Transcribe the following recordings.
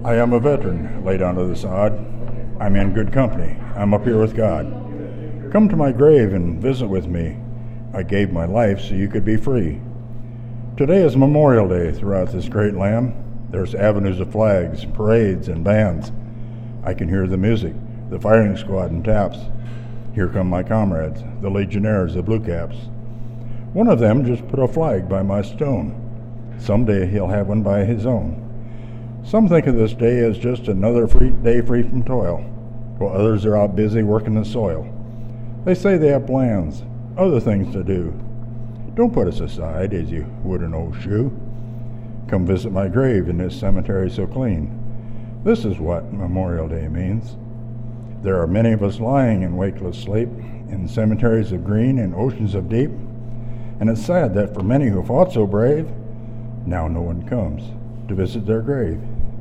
I am a veteran, laid onto the sod. I'm in good company. I'm up here with God. Come to my grave and visit with me. I gave my life so you could be free. Today is Memorial Day throughout this great land. There's avenues of flags, parades, and bands. I can hear the music, the firing squad and taps. Here come my comrades, the Legionnaires, the Blue Caps. One of them just put a flag by my stone. Someday he'll have one by his own. Some think of this day as just another day free from toil, while others are out busy working the soil. They say they have plans, other things to do. Don't put us aside as you would an old shoe. Come visit my grave in this cemetery so clean. This is what Memorial Day means. There are many of us lying in wakeless sleep, in cemeteries of green and oceans of deep, and it's sad that for many who fought so brave, now no one comes to visit their grave.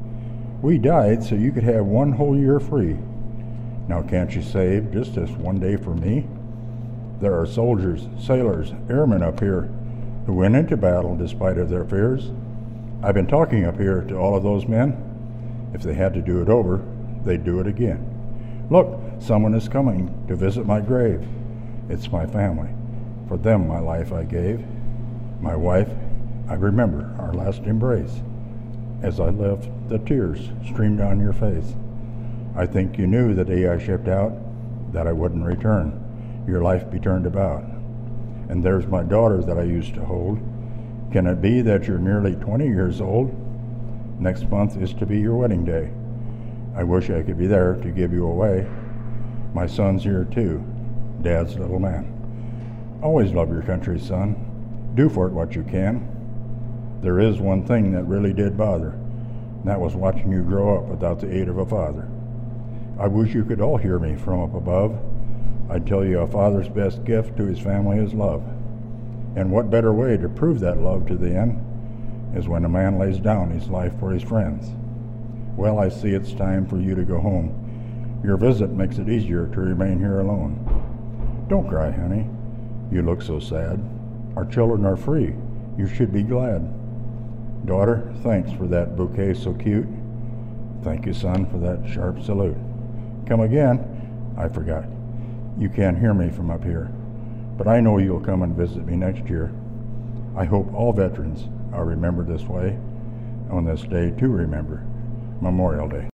We died so you could have one whole year free. Now can't you save just this one day for me? There are soldiers, sailors, airmen up here who went into battle despite of their fears. I've been talking up here to all of those men. If they had to do it over, they'd do it again. Look, someone is coming to visit my grave. It's my family. For them my life I gave. My wife, I remember our last embrace. As I left, the tears streamed down your face. I think you knew the day I shipped out that I wouldn't return. Your life be turned about. And there's my daughter that I used to hold. Can it be that you're nearly 20 years old? Next month is to be your wedding day. I wish I could be there to give you away. My son's here too, Dad's little man. Always love your country, son. Do for it what you can. There is one thing that really did bother, and that was watching you grow up without the aid of a father. I wish you could all hear me from up above. I'd tell you a father's best gift to his family is love. And what better way to prove that love to the end is when a man lays down his life for his friends. Well, I see it's time for you to go home. Your visit makes it easier to remain here alone. Don't cry, honey. You look so sad. Our children are free. You should be glad. Daughter, thanks for that bouquet so cute. Thank you, son, for that sharp salute. Come again. I forgot. You can't hear me from up here, but I know you'll come and visit me next year. I hope all veterans are remembered this way on this day to remember, Memorial Day.